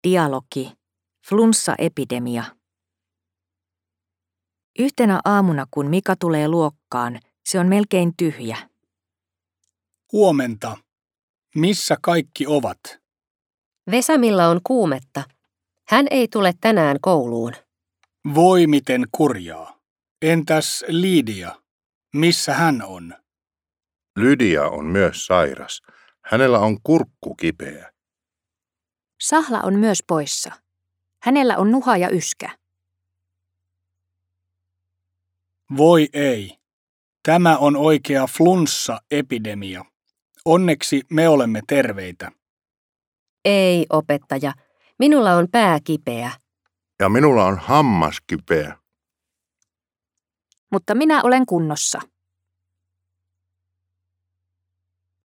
Dialogi. Flunssaepidemia. Yhtenä aamuna, kun Mika tulee luokkaan, se on melkein tyhjä. Huomenta. Missä kaikki ovat? Vesamilla on kuumetta. Hän ei tule tänään kouluun. Voi miten kurjaa. Entäs Liidia? Missä hän on? Lydia on myös sairas. Hänellä on kurkku kipeä. Sahla on myös poissa. Hänellä on nuha ja yskä. Voi ei. Tämä on oikea flunssaepidemia. Onneksi me olemme terveitä. Ei, opettaja. Minulla on pää kipeä. Ja minulla on hammas kipeä. Mutta minä olen kunnossa.